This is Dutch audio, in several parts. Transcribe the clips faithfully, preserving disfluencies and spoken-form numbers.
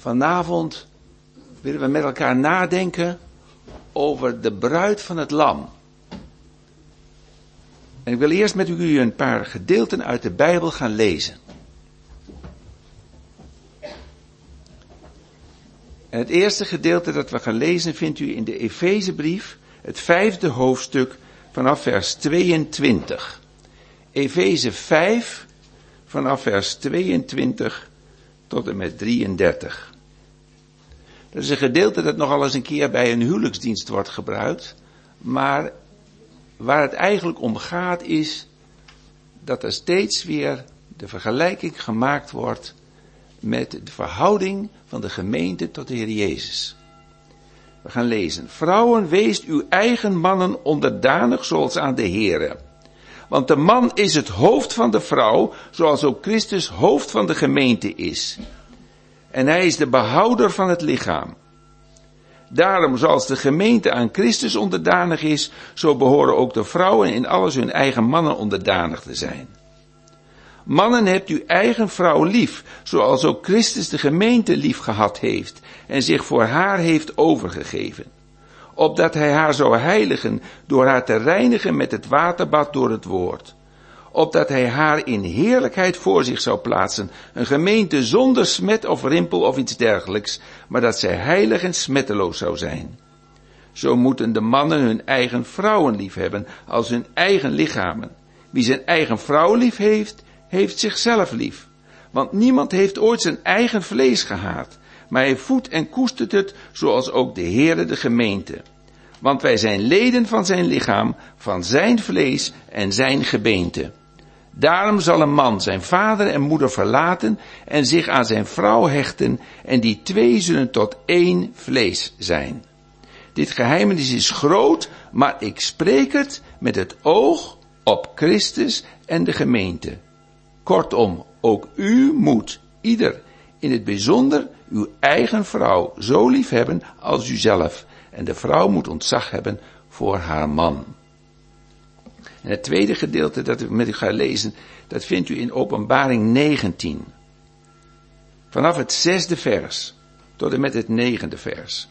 Vanavond willen we met elkaar nadenken over de bruid van het lam. En ik wil eerst met u een paar gedeelten uit de Bijbel gaan lezen. En het eerste gedeelte dat we gaan lezen vindt u in de Efezebrief, het vijfde hoofdstuk, vanaf vers tweeëntwintig. Efeze vijf, vanaf vers tweeëntwintig tot en met drieëndertig. Dat is een gedeelte dat nogal eens een keer bij een huwelijksdienst wordt gebruikt, maar waar het eigenlijk om gaat is dat er steeds weer de vergelijking gemaakt wordt met de verhouding van de gemeente tot de Heer Jezus. We gaan lezen. Vrouwen, weest uw eigen mannen onderdanig zoals aan de Heere. Want de man is het hoofd van de vrouw, zoals ook Christus hoofd van de gemeente is. En hij is de behouder van het lichaam. Daarom, zoals de gemeente aan Christus onderdanig is, zo behoren ook de vrouwen in alles hun eigen mannen onderdanig te zijn. Mannen, hebt uw eigen vrouw lief, zoals ook Christus de gemeente lief gehad heeft en zich voor haar heeft overgegeven. Opdat hij haar zou heiligen door haar te reinigen met het waterbad door het woord. Opdat hij haar in heerlijkheid voor zich zou plaatsen, een gemeente zonder smet of rimpel of iets dergelijks, maar dat zij heilig en smetteloos zou zijn. Zo moeten de mannen hun eigen vrouwen lief hebben als hun eigen lichamen. Wie zijn eigen vrouw lief heeft, heeft zichzelf lief. Want niemand heeft ooit zijn eigen vlees gehaat, maar hij voedt en koestert het, zoals ook de Heere de gemeente. Want wij zijn leden van zijn lichaam, van zijn vlees en zijn gebeente. Daarom zal een man zijn vader en moeder verlaten en zich aan zijn vrouw hechten, en die twee zullen tot één vlees zijn. Dit geheimenis is groot, maar ik spreek het met het oog op Christus en de gemeente. Kortom, ook u moet, ieder in het bijzonder, uw eigen vrouw zo lief hebben als uzelf. En de vrouw moet ontzag hebben voor haar man. En het tweede gedeelte dat ik met u ga lezen, dat vindt u in Openbaring negentien. Vanaf het zesde vers tot en met het negende vers.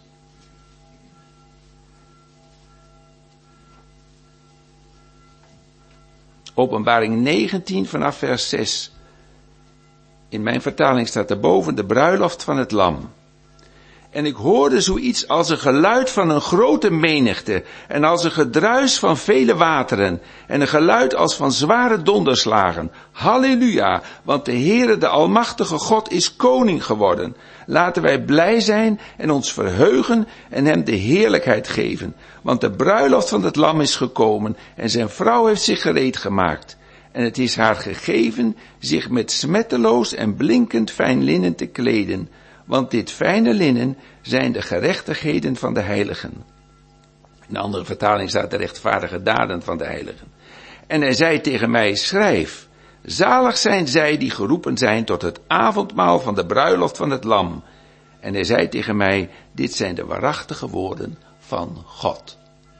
Openbaring negentien vanaf vers zes. In mijn vertaling staat erboven de bruiloft van het lam. En ik hoorde zoiets als een geluid van een grote menigte, en als een gedruis van vele wateren, en een geluid als van zware donderslagen. Halleluja, want de Heere, de Almachtige God, is koning geworden. Laten wij blij zijn en ons verheugen en hem de heerlijkheid geven. Want de bruiloft van het lam is gekomen, en zijn vrouw heeft zich gereed gemaakt. En het is haar gegeven zich met smetteloos en blinkend fijn linnen te kleden. Want dit fijne linnen zijn de gerechtigheden van de heiligen. In een andere vertaling staat de rechtvaardige daden van de heiligen. En hij zei tegen mij, schrijf, zalig zijn zij die geroepen zijn tot het avondmaal van de bruiloft van het lam. En hij zei tegen mij, dit zijn de waarachtige woorden van God.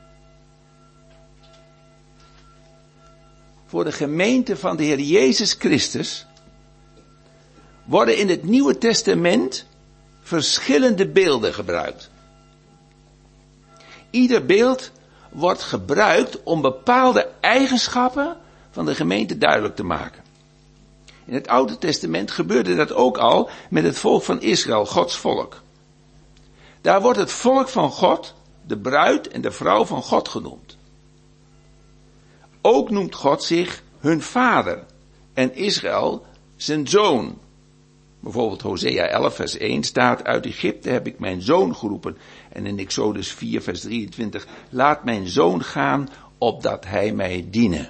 Voor de gemeente van de Heer Jezus Christus worden in het Nieuwe Testament verschillende beelden gebruikt. Ieder beeld wordt gebruikt om bepaalde eigenschappen van de gemeente duidelijk te maken. In het Oude Testament gebeurde dat ook al met het volk van Israël, Gods volk. Daar wordt het volk van God, de bruid en de vrouw van God genoemd. Ook noemt God zich hun vader en Israël zijn zoon. Bijvoorbeeld Hosea elf vers één staat, uit Egypte heb ik mijn zoon geroepen. En in Exodus vier vers drieëntwintig, laat mijn zoon gaan, opdat hij mij diene.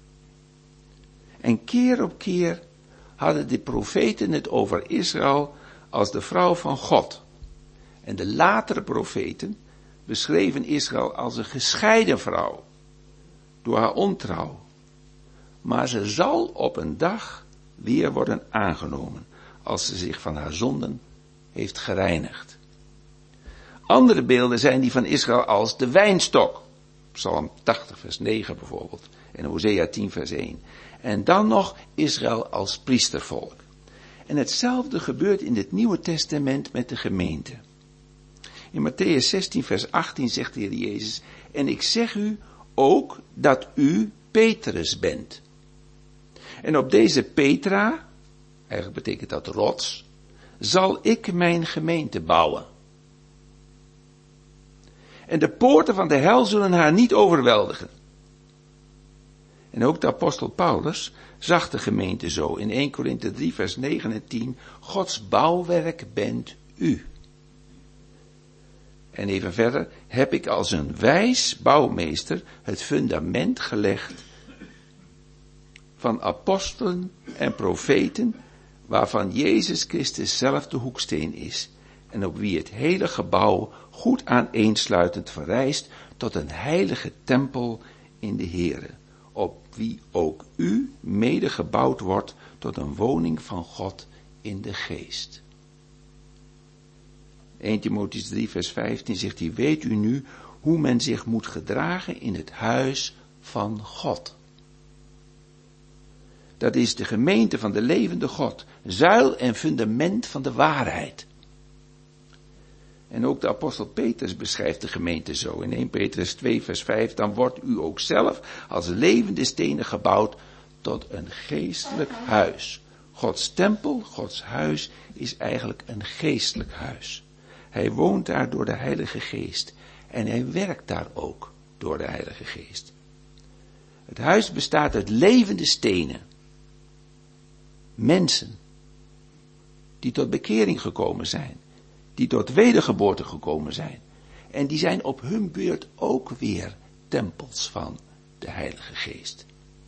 En keer op keer hadden de profeten het over Israël als de vrouw van God. En de latere profeten beschreven Israël als een gescheiden vrouw, door haar ontrouw. Maar ze zal op een dag weer worden aangenomen, als ze zich van haar zonden heeft gereinigd. Andere beelden zijn die van Israël als de wijnstok. Psalm tachtig vers negen bijvoorbeeld. En Hosea tien vers één. En dan nog Israël als priestervolk. En hetzelfde gebeurt in het Nieuwe Testament met de gemeente. In Matthäus zestien vers achttien zegt de Heer Jezus, en ik zeg u ook dat u Petrus bent. En op deze Petra, eigenlijk betekent dat rots, zal ik mijn gemeente bouwen. En de poorten van de hel zullen haar niet overweldigen. En ook de apostel Paulus zag de gemeente zo in eerste Korinthe drie vers negen en tien. Gods bouwwerk bent u. En even verder, heb ik als een wijs bouwmeester het fundament gelegd van apostelen en profeten, waarvan Jezus Christus zelf de hoeksteen is, en op wie het hele gebouw goed aaneensluitend verrijst tot een heilige tempel in de Here, op wie ook u mede gebouwd wordt tot een woning van God in de geest. eerste Timotheüs drie vers vijftien zegt hij, weet u nu hoe men zich moet gedragen in het huis van God. Dat is de gemeente van de levende God, zuil en fundament van de waarheid. En ook de apostel Petrus beschrijft de gemeente zo. In eerste Petrus twee vers vijf, dan wordt u ook zelf als levende stenen gebouwd tot een geestelijk huis. Gods tempel, Gods huis, is eigenlijk een geestelijk huis. Hij woont daar door de Heilige Geest en hij werkt daar ook door de Heilige Geest. Het huis bestaat uit levende stenen. Mensen die tot bekering gekomen zijn, die tot wedergeboorte gekomen zijn. En die zijn op hun beurt ook weer tempels van de Heilige Geest.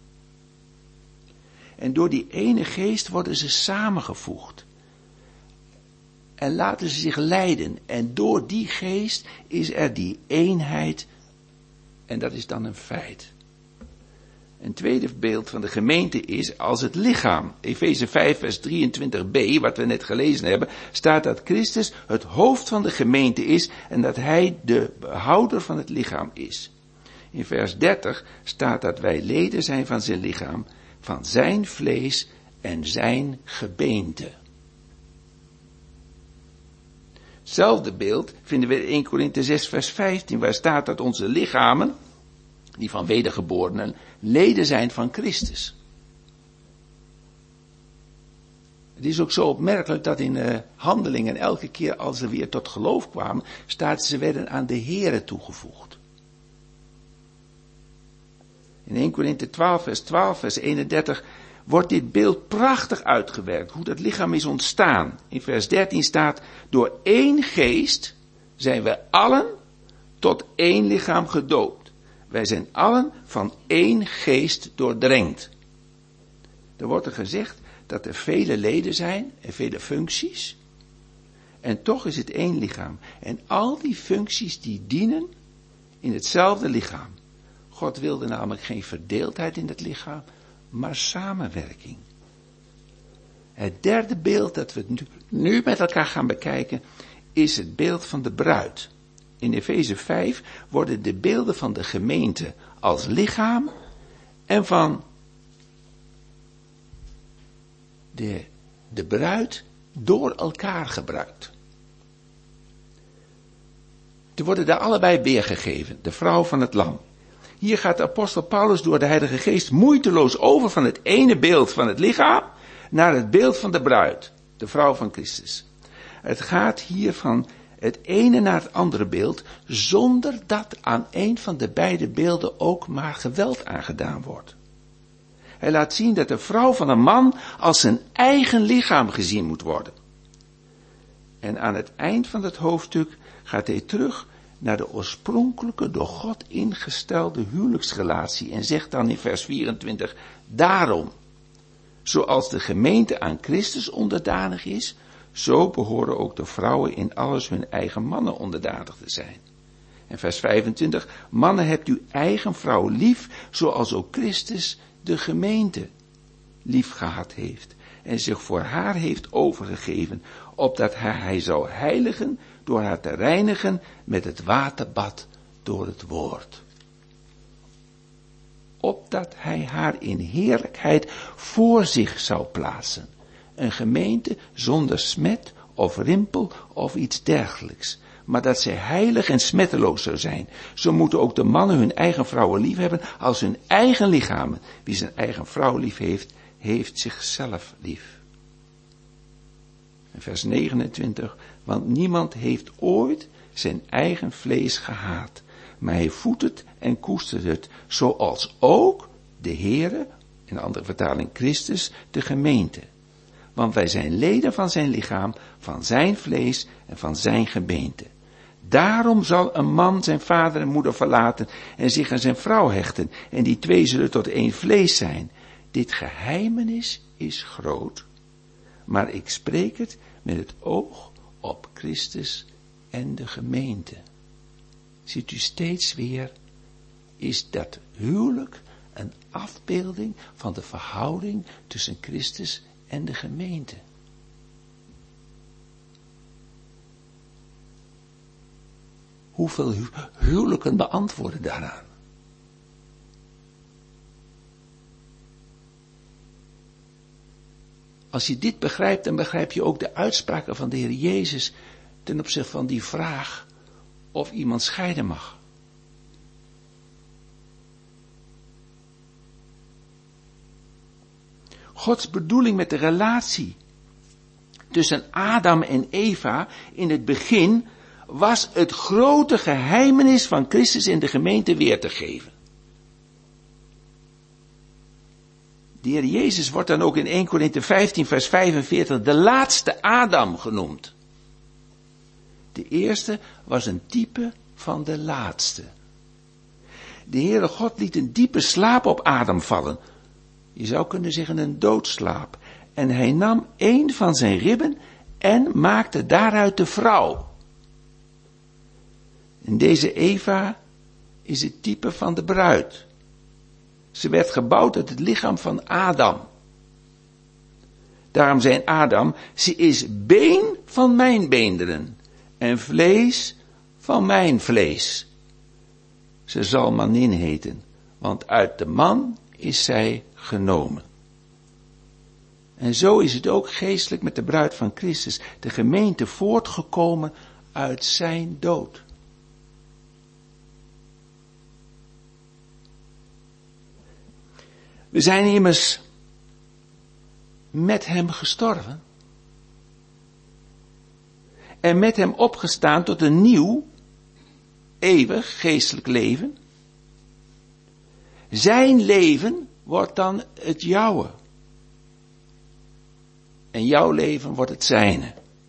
En door die ene geest worden ze samengevoegd. En laten ze zich leiden. En door die geest is er die eenheid. En dat is dan een feit. Een tweede beeld van de gemeente is als het lichaam. Efeze vijf vers drieëntwintig b, wat we net gelezen hebben, staat dat Christus het hoofd van de gemeente is en dat hij de behouder van het lichaam is. In vers dertig staat dat wij leden zijn van zijn lichaam, van zijn vlees en zijn gebeente. Hetzelfde beeld vinden we in eerste Korinthe zes vers vijftien, waar staat dat onze lichamen, die van wedergeborenen, leden zijn van Christus. Het is ook zo opmerkelijk dat in uh, Handelingen elke keer als ze weer tot geloof kwamen, staat ze werden aan de Here toegevoegd. In eerste Korinthe twaalf vers twaalf vers eenendertig wordt dit beeld prachtig uitgewerkt, hoe dat lichaam is ontstaan. In vers dertien staat, door één geest zijn we allen tot één lichaam gedoopt. Wij zijn allen van één geest doordrenkt. Er wordt er gezegd dat er vele leden zijn en vele functies. En toch is het één lichaam. En al die functies die dienen in hetzelfde lichaam. God wilde namelijk geen verdeeldheid in het lichaam, maar samenwerking. Het derde beeld dat we nu met elkaar gaan bekijken is het beeld van de bruid. In Efeze vijf worden de beelden van de gemeente als lichaam en van de, de bruid door elkaar gebruikt. Er worden daar allebei weergegeven, de vrouw van het lam. Hier gaat de apostel Paulus door de Heilige Geest moeiteloos over van het ene beeld van het lichaam naar het beeld van de bruid, de vrouw van Christus. Het gaat hier van het ene naar het andere beeld, zonder dat aan een van de beide beelden ook maar geweld aangedaan wordt. Hij laat zien dat de vrouw van een man als zijn eigen lichaam gezien moet worden. En aan het eind van het hoofdstuk gaat hij terug naar de oorspronkelijke door God ingestelde huwelijksrelatie en zegt dan in vers vierentwintig, daarom, zoals de gemeente aan Christus onderdanig is, zo behoren ook de vrouwen in alles hun eigen mannen onderdanig te zijn. En vers vijfentwintig, mannen hebt uw eigen vrouw lief, zoals ook Christus de gemeente lief gehad heeft en zich voor haar heeft overgegeven, opdat hij, hij zou heiligen door haar te reinigen met het waterbad door het woord. Opdat hij haar in heerlijkheid voor zich zou plaatsen, een gemeente zonder smet of rimpel of iets dergelijks, maar dat zij heilig en smetteloos zou zijn. Zo moeten ook de mannen hun eigen vrouwen lief hebben als hun eigen lichamen. Wie zijn eigen vrouw lief heeft, heeft zichzelf lief. En vers negenentwintig, want niemand heeft ooit zijn eigen vlees gehaat, maar hij voedt het en koestert het, zoals ook de Heere, in een andere vertaling Christus, de gemeente. Want wij zijn leden van zijn lichaam, van zijn vlees en van zijn gebeente. Daarom zal een man zijn vader en moeder verlaten en zich aan zijn vrouw hechten, en die twee zullen tot één vlees zijn. Dit geheimenis is groot, maar ik spreek het met het oog op Christus en de gemeente. Ziet u steeds weer, is dat huwelijk een afbeelding van de verhouding tussen Christus en de gemeente. Hoeveel hu- huwelijken beantwoorden daaraan? Als je dit begrijpt, dan begrijp je ook de uitspraken van de Heer Jezus ten opzichte van die vraag of iemand scheiden mag. Gods bedoeling met de relatie tussen Adam en Eva in het begin was het grote geheimenis van Christus in de gemeente weer te geven. De Heer Jezus wordt dan ook in eerste Korinthe vijftien vers vijfenveertig de laatste Adam genoemd. De eerste was een type van de laatste. De Heere God liet een diepe slaap op Adam vallen. Je zou kunnen zeggen een doodslaap. En hij nam een van zijn ribben en maakte daaruit de vrouw. En deze Eva is het type van de bruid. Ze werd gebouwd uit het lichaam van Adam. Daarom zei Adam, ze is been van mijn beenderen en vlees van mijn vlees. Ze zal manin heten, want uit de man is zij genomen. En zo is het ook geestelijk met de bruid van Christus, de gemeente voortgekomen uit zijn dood. We zijn immers met hem gestorven en met hem opgestaan tot een nieuw, eeuwig geestelijk leven. Zijn leven wordt dan het jouwe. En jouw leven wordt het zijne.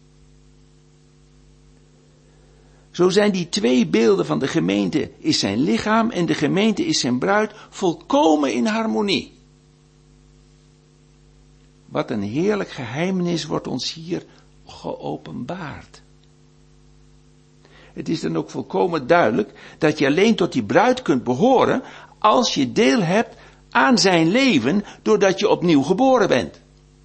Zo zijn die twee beelden van de gemeente is zijn lichaam en de gemeente is zijn bruid volkomen in harmonie. Wat een heerlijk geheimenis wordt ons hier geopenbaard. Het is dan ook volkomen duidelijk dat je alleen tot die bruid kunt behoren als je deel hebt aan zijn leven doordat je opnieuw geboren bent.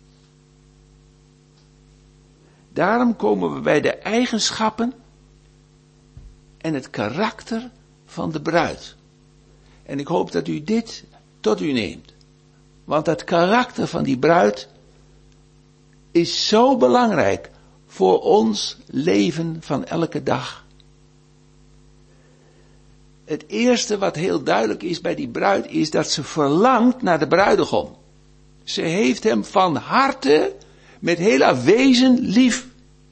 Daarom komen we bij de eigenschappen en het karakter van de bruid. En ik hoop dat u dit tot u neemt. Want het karakter van die bruid is zo belangrijk voor ons leven van elke dag. Het eerste wat heel duidelijk is bij die bruid is dat ze verlangt naar de bruidegom. Ze heeft hem van harte met heel haar wezen lief.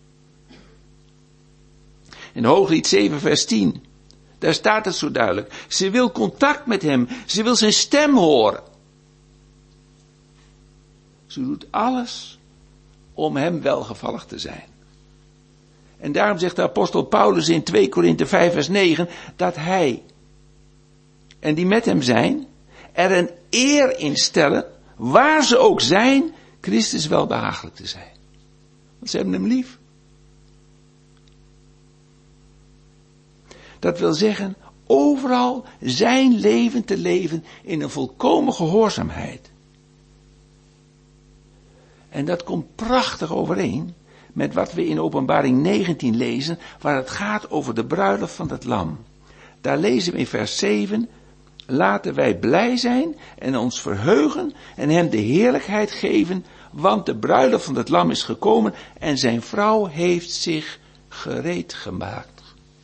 In Hooglied zeven vers tien, daar staat het zo duidelijk. Ze wil contact met hem, ze wil zijn stem horen. Ze doet alles om hem welgevallig te zijn. En daarom zegt de apostel Paulus in twee Korinthe vijf vers negen, dat hij en die met hem zijn, er een eer in stellen, waar ze ook zijn, Christus welbehagelijk te zijn. Want ze hebben hem lief. Dat wil zeggen, overal zijn leven te leven in een volkomen gehoorzaamheid. En dat komt prachtig overeen met wat we in Openbaring negentien lezen, waar het gaat over de bruiloft van het lam. Daar lezen we in vers zeven, laten wij blij zijn en ons verheugen en hem de heerlijkheid geven, want de bruiloft van het lam is gekomen en zijn vrouw heeft zich gereed gemaakt.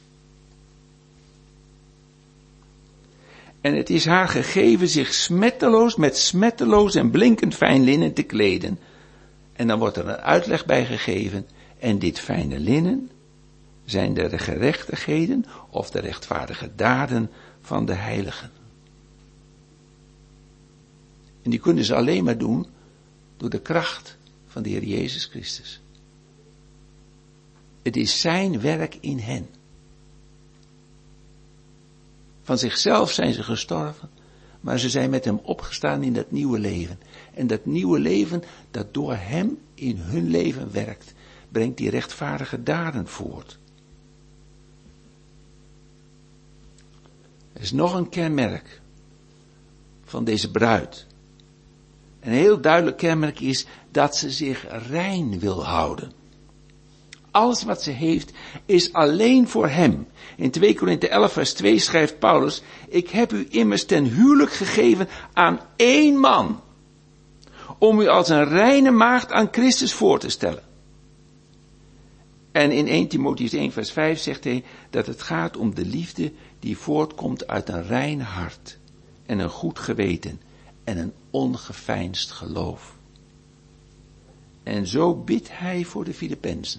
En het is haar gegeven zich smetteloos, met smetteloos en blinkend fijn linnen te kleden. En dan wordt er een uitleg bij gegeven. En dit fijne linnen zijn de gerechtigheden of de rechtvaardige daden van de heiligen. En die kunnen ze alleen maar doen door de kracht van de Heer Jezus Christus. Het is zijn werk in hen. Van zichzelf zijn ze gestorven, maar ze zijn met hem opgestaan in dat nieuwe leven. En dat nieuwe leven dat door hem in hun leven werkt, brengt die rechtvaardige daden voort. Er is nog een kenmerk van deze bruid. Een heel duidelijk kenmerk is dat ze zich rein wil houden. Alles wat ze heeft is alleen voor hem. In twee Korinthe elf vers twee schrijft Paulus: ik heb u immers ten huwelijk gegeven aan één man, om u als een reine maagd aan Christus voor te stellen. En in eerste Timotheüs één vers vijf zegt hij dat het gaat om de liefde die voortkomt uit een rein hart en een goed geweten en een ongeveinsd geloof. En zo bidt hij voor de Filippenzen.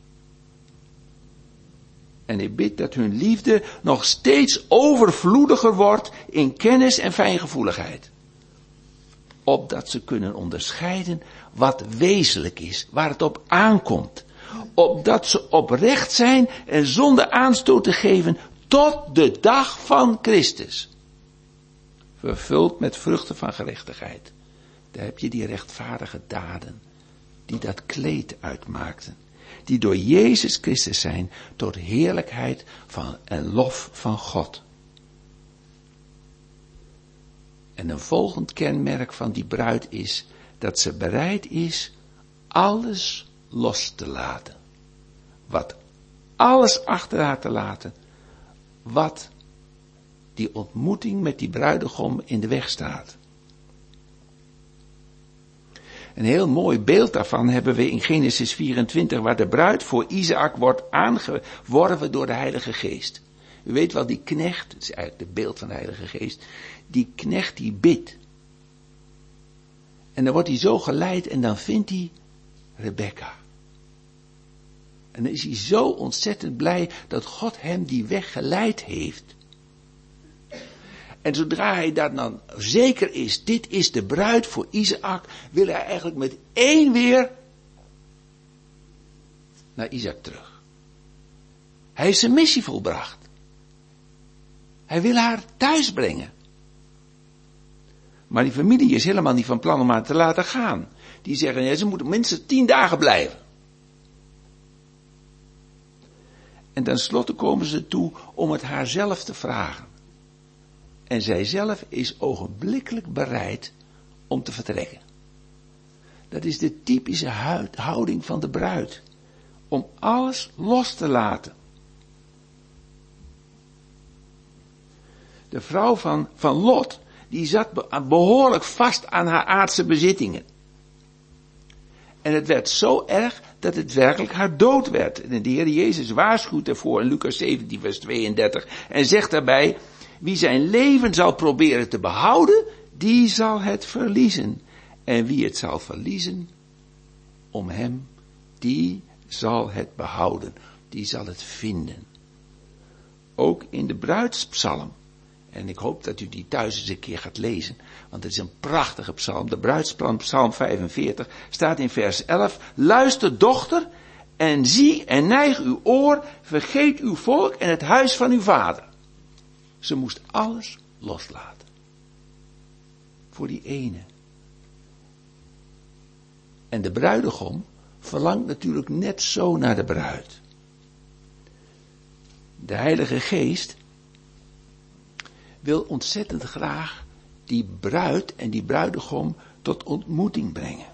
En hij bidt dat hun liefde nog steeds overvloediger wordt in kennis en fijngevoeligheid. Opdat ze kunnen onderscheiden wat wezenlijk is, waar het op aankomt. Opdat ze oprecht zijn en zonder aanstoot te geven tot de dag van Christus. Vervuld met vruchten van gerechtigheid. Daar heb je die rechtvaardige daden, die dat kleed uitmaakten. Die door Jezus Christus zijn tot heerlijkheid van en lof van God. En een volgend kenmerk van die bruid is dat ze bereid is alles los te laten. Wat alles achter haar te laten, wat die ontmoeting met die bruidegom in de weg staat. Een heel mooi beeld daarvan hebben we in Genesis vierentwintig, waar de bruid voor Isaac wordt aangeworven door de Heilige Geest. U weet wel, die knecht, het is eigenlijk het beeld van de Heilige Geest, die knecht die bidt. En dan wordt hij zo geleid en dan vindt hij Rebecca. En dan is hij zo ontzettend blij dat God hem die weg geleid heeft. En zodra hij daar dan zeker is, dit is de bruid voor Isaac, wil hij eigenlijk met één weer naar Isaac terug. Hij heeft zijn missie volbracht. Hij wil haar thuis brengen. Maar die familie is helemaal niet van plan om haar te laten gaan. Die zeggen, ja, ze moeten minstens tien dagen blijven. En tenslotte komen ze toe om het haar zelf te vragen. En zij zelf is ogenblikkelijk bereid om te vertrekken. Dat is de typische houding van de bruid. Om alles los te laten. De vrouw van, van Lot, die zat behoorlijk vast aan haar aardse bezittingen. En het werd zo erg dat het werkelijk haar dood werd. En de Heer Jezus waarschuwt ervoor in Lucas zeventien vers tweeëndertig. En zegt daarbij, wie zijn leven zal proberen te behouden, die zal het verliezen. En wie het zal verliezen, om hem, die zal het behouden. Die zal het vinden. Ook in de bruidspsalm. En ik hoop dat u die thuis eens een keer gaat lezen. Want het is een prachtige psalm. De bruidspsalm, psalm vijfenveertig, staat in vers elf. Luister, dochter, en zie en neig uw oor. Vergeet uw volk en het huis van uw vader. Ze moest alles loslaten. Voor die ene. En de bruidegom verlangt natuurlijk net zo naar de bruid. De Heilige Geest wil ontzettend graag die bruid en die bruidegom tot ontmoeting brengen.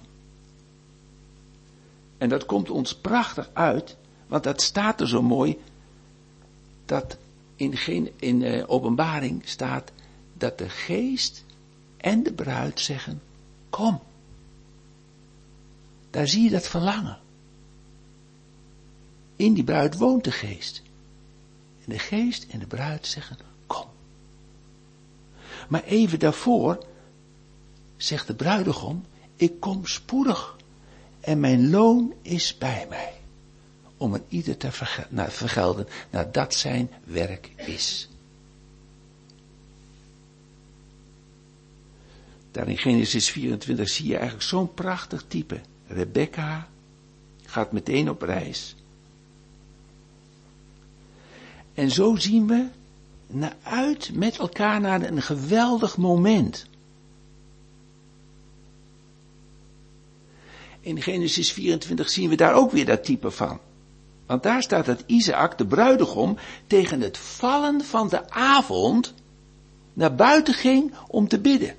En dat komt ons prachtig uit, want dat staat er zo mooi, dat in, geen, in uh, Openbaring staat dat de geest en de bruid zeggen, kom. Daar zie je dat verlangen. In die bruid woont de geest. En de geest en de bruid zeggen, kom. Maar even daarvoor zegt de bruidegom, ik kom spoedig en mijn loon is bij mij. Om een ieder te vergelden naar dat zijn werk is. Daar in Genesis vierentwintig zie je eigenlijk zo'n prachtig type. Rebecca gaat meteen op reis. En zo zien we naar uit met elkaar naar een geweldig moment. In Genesis vierentwintig zien we daar ook weer dat type van. Want daar staat dat Isaac, de bruidegom, tegen het vallen van de avond naar buiten ging om te bidden.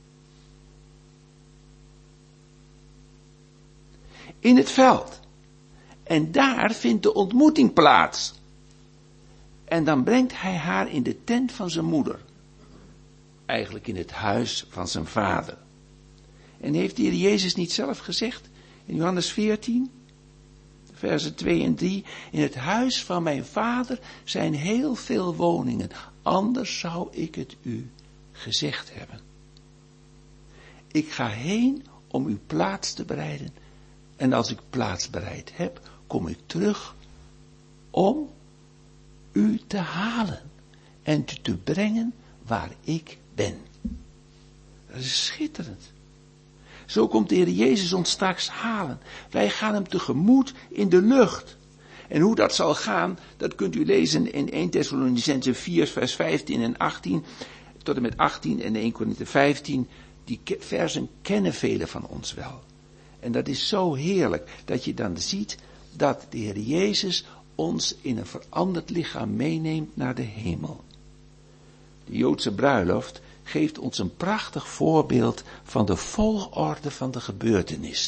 In het veld. En daar vindt de ontmoeting plaats. En dan brengt hij haar in de tent van zijn moeder. Eigenlijk in het huis van zijn vader. En heeft de Heer Jezus niet zelf gezegd in Johannes veertien, versen twee en drie, in het huis van mijn vader zijn heel veel woningen, anders zou ik het u gezegd hebben. Ik ga heen om u plaats te bereiden, en als ik plaats bereid heb, kom ik terug om u te halen en te brengen waar ik ben. Dat is schitterend. Zo komt de Heer Jezus ons straks halen. Wij gaan hem tegemoet in de lucht. En hoe dat zal gaan, dat kunt u lezen in eerste Thessalonicenzen vier, vers vijftien en achttien, tot en met achttien en eerste Korinthe vijftien. Die versen kennen velen van ons wel. En dat is zo heerlijk, dat je dan ziet dat de Heer Jezus ons in een veranderd lichaam meeneemt naar de hemel. De Joodse bruiloft geeft ons een prachtig voorbeeld van de volgorde van de gebeurtenissen.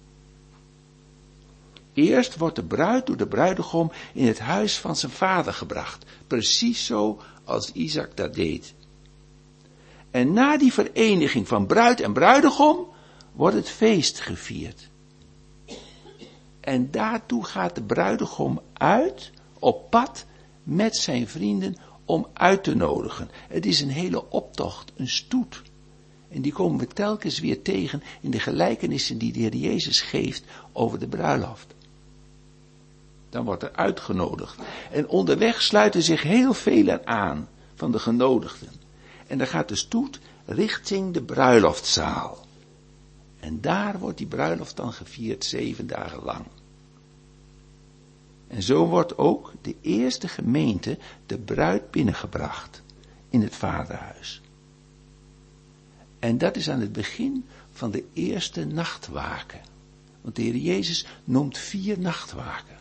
Eerst wordt de bruid door de bruidegom in het huis van zijn vader gebracht, precies zo als Isaac dat deed. En na die vereniging van bruid en bruidegom wordt het feest gevierd. En daartoe gaat de bruidegom uit, op pad, met zijn vrienden om uit te nodigen. Het is een hele optocht, een stoet. En die komen we telkens weer tegen in de gelijkenissen die de Heer Jezus geeft over de bruiloft. Dan wordt er uitgenodigd. En onderweg sluiten zich heel velen aan van de genodigden. En dan gaat de stoet richting de bruiloftzaal. En daar wordt die bruiloft dan gevierd zeven dagen lang. En zo wordt ook de eerste gemeente de bruid binnengebracht in het vaderhuis. En dat is aan het begin van de eerste nachtwaken. Want de Heer Jezus noemt vier nachtwaken.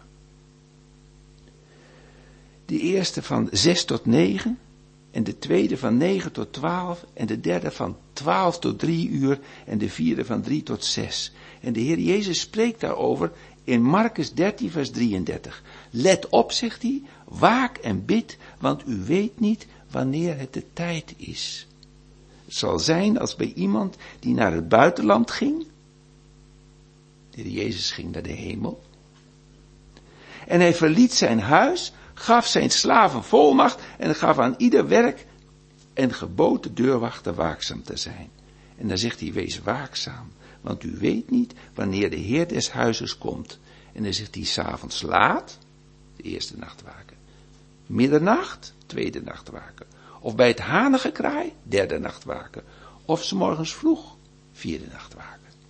De eerste van zes tot negen, en de tweede van negen tot twaalf, en de derde van twaalf tot drie uur, en de vierde van drie tot zes. En de Heer Jezus spreekt daarover in Markus dertien, vers drieëndertig. Let op, zegt hij, waak en bid, want u weet niet wanneer het de tijd is. Het zal zijn als bij iemand die naar het buitenland ging. De Heer Jezus ging naar de hemel. En hij verliet zijn huis, gaf zijn slaven volmacht en gaf aan ieder werk en gebood de deurwachter waakzaam te zijn. En dan zegt hij, wees waakzaam, want u weet niet wanneer de Heer des huizes komt. En dan zegt hij, 's avonds laat, de eerste nachtwaken, middernacht, tweede nachtwaken, of bij het hanengekraai, derde nachtwaken, of 's morgens vroeg, vierde nachtwaken.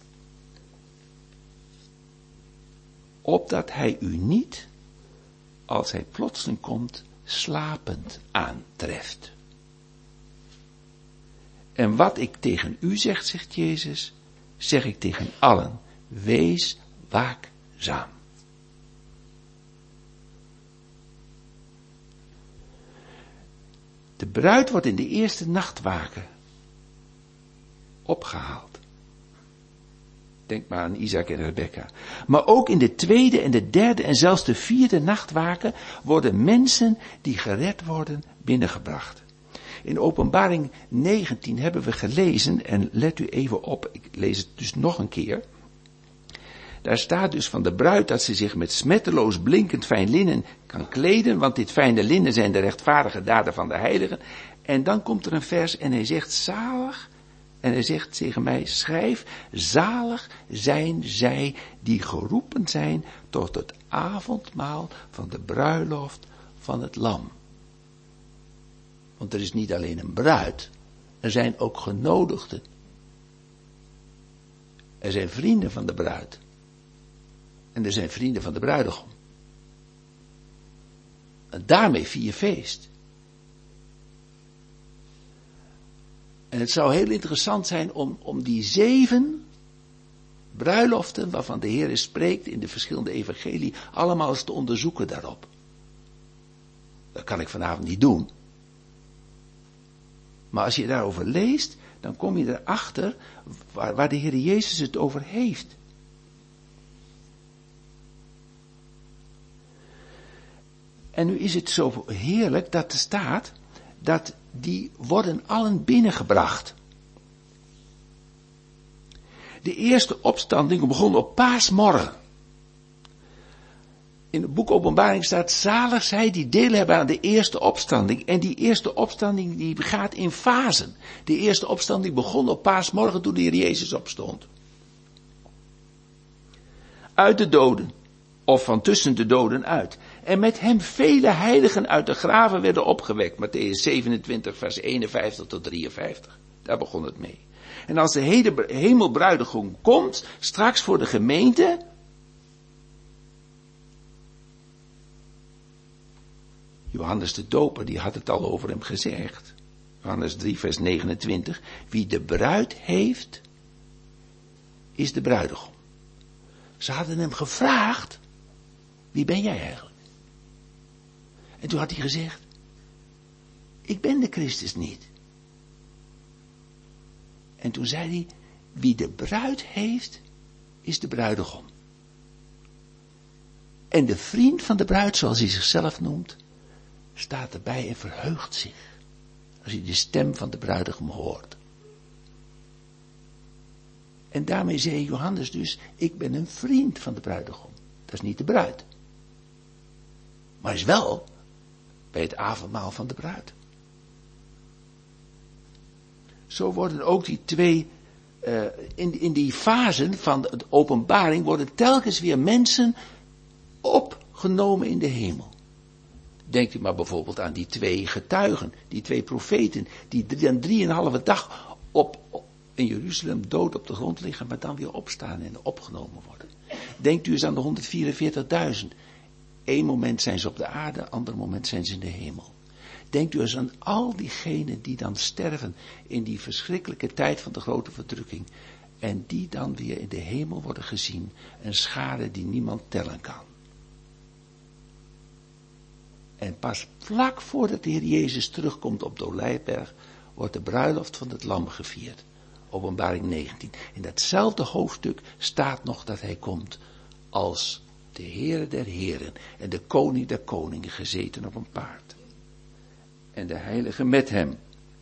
Opdat hij u niet, als hij plotseling komt, slapend aantreft. En wat ik tegen u zeg, zegt Jezus, zeg ik tegen allen, wees waakzaam. De bruid wordt in de eerste nachtwaken opgehaald. Denk maar aan Isaac en Rebecca. Maar ook in de tweede en de derde en zelfs de vierde nachtwaken worden mensen die gered worden binnengebracht. In Openbaring negentien hebben we gelezen, en let u even op, ik lees het dus nog een keer. Daar staat dus van de bruid dat ze zich met smetteloos blinkend fijn linnen kan kleden, want dit fijne linnen zijn de rechtvaardige daden van de heiligen. En dan komt er een vers en hij zegt zalig, en hij zegt tegen mij, schrijf, zalig zijn zij die geroepen zijn tot het avondmaal van de bruiloft van het lam. Want er is niet alleen een bruid, er zijn ook genodigden. Er zijn vrienden van de bruid. En er zijn vrienden van de bruidegom. En daarmee vier feest. En het zou heel interessant zijn om, om die zeven bruiloften, waarvan de Heer spreekt in de verschillende evangelie, allemaal eens te onderzoeken daarop. Dat kan ik vanavond niet doen. Maar als je daarover leest, dan kom je erachter waar, waar de Heer Jezus het over heeft. En nu is het zo heerlijk dat er staat dat die worden allen binnengebracht. De eerste opstanding begon op paasmorgen. In het boek Openbaring staat, zalig zij die deel hebben aan de eerste opstanding. En die eerste opstanding die gaat in fasen. De eerste opstanding begon op paasmorgen toen de Heer Jezus opstond. Uit de doden, of van tussen de doden uit. En met hem vele heiligen uit de graven werden opgewekt. Mattheüs zevenentwintig vers eenenvijftig tot drieënvijftig. Daar begon het mee. En als de hemelbruidegom komt, straks voor de gemeente, Johannes de Doper, die had het al over hem gezegd. Johannes drie vers negenentwintig. Wie de bruid heeft, is de bruidegom. Ze hadden hem gevraagd, wie ben jij eigenlijk? En toen had hij gezegd, ik ben de Christus niet. En toen zei hij, wie de bruid heeft, is de bruidegom. En de vriend van de bruid, zoals hij zichzelf noemt, staat erbij en verheugt zich. Als hij de stem van de bruidegom hoort. En daarmee zei Johannes dus, ik ben een vriend van de bruidegom. Dat is niet de bruid. Maar is wel bij het avondmaal van de bruid. Zo worden ook die twee, uh, in, in die fasen van de openbaring worden telkens weer mensen opgenomen in de hemel. Denkt u maar bijvoorbeeld aan die twee getuigen, die twee profeten, die dan drieënhalve dag op, op, in Jeruzalem dood op de grond liggen, maar dan weer opstaan en opgenomen worden. Denkt u eens aan de honderdvierenveertigduizend. Eén moment zijn ze op de aarde, ander moment zijn ze in de hemel. Denkt u eens aan al diegenen die dan sterven in die verschrikkelijke tijd van de grote verdrukking. En die dan weer in de hemel worden gezien. Een schare die niemand tellen kan. En pas vlak voordat de Heer Jezus terugkomt op de Olijfberg, wordt de bruiloft van het lam gevierd. Openbaring negentien. In datzelfde hoofdstuk staat nog dat hij komt als de Heere der Heren en de Koning der Koningen gezeten op een paard. En de heiligen met hem.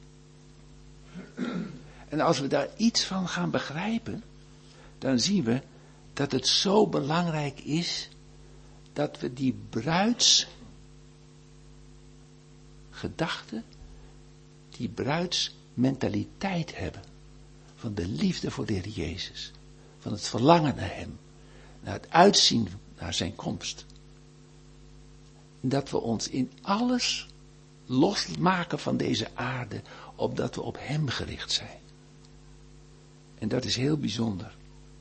En als we daar iets van gaan begrijpen, dan zien we dat het zo belangrijk is dat we die bruidsgedachte, die bruidsmentaliteit hebben. Van de liefde voor de Heer Jezus. Van het verlangen naar hem. Naar het uitzien naar zijn komst. Dat we ons in alles losmaken van deze aarde, opdat we op hem gericht zijn. En dat is heel bijzonder.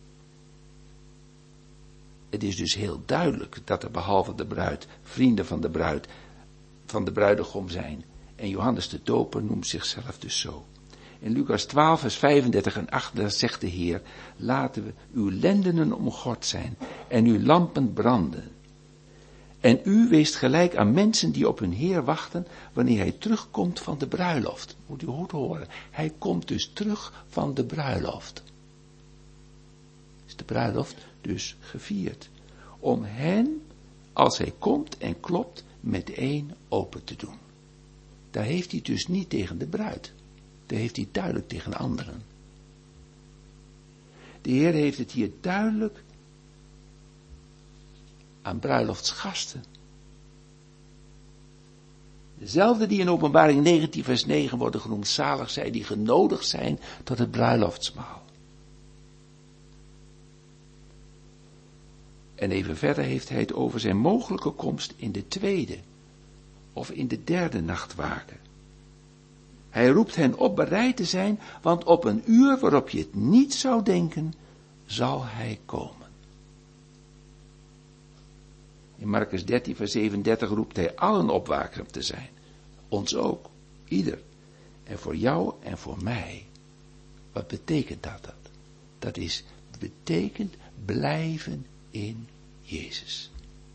Het is dus heel duidelijk dat er behalve de bruid, vrienden van de bruid, van de bruidegom zijn. En Johannes de Doper noemt zichzelf dus zo. In Lucas twaalf vers vijfendertig en achtendertig zegt de Heer, laten we uw lendenen omgord zijn en uw lampen branden. En u weest gelijk aan mensen die op hun Heer wachten wanneer hij terugkomt van de bruiloft. Moet u goed horen. Hij komt dus terug van de bruiloft. Is de bruiloft dus gevierd. Om hen, als hij komt en klopt, meteen open te doen. daar heeft hij het dus niet tegen de bruid. Daar heeft hij het duidelijk tegen anderen. De Heer heeft het hier duidelijk aan bruiloftsgasten. Dezelfde die in Openbaring negentien vers negen worden genoemd, zalig zij die genodigd zijn tot het bruiloftsmaal. En even verder heeft hij het over zijn mogelijke komst in de tweede of in de derde nachtwaken. Hij roept hen op bereid te zijn, want op een uur waarop je het niet zou denken, zal hij komen. In Markus dertien vers zevenendertig roept hij allen op waakzaam te zijn. Ons ook, ieder. En voor jou en voor mij. Wat betekent dat? Dat, dat is, betekent blijven in Jezus.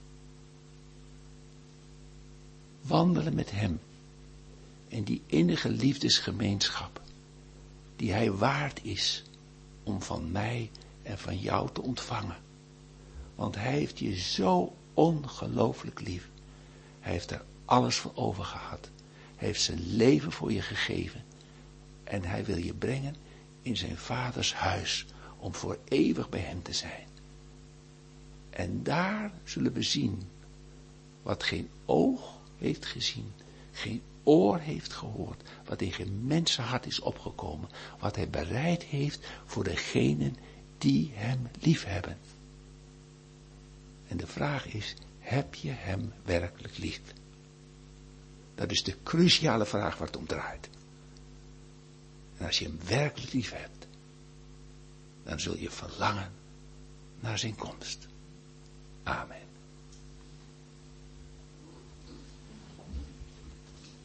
Wandelen met hem. En die innige liefdesgemeenschap. Die hij waard is om van mij en van jou te ontvangen. Want hij heeft je zo ongelooflijk lief. Hij heeft er alles voor over gehad. Hij heeft zijn leven voor je gegeven. En hij wil je brengen in zijn vaders huis. Om voor eeuwig bij hem te zijn. En daar zullen we zien. Wat geen oog heeft gezien. Geen oor heeft gehoord. Wat in geen mensenhart is opgekomen. Wat hij bereid heeft voor degenen die hem lief hebben. En de vraag is, heb je hem werkelijk lief? Dat is de cruciale vraag waar het om draait. En als je hem werkelijk lief hebt, dan zul je verlangen naar zijn komst. Amen.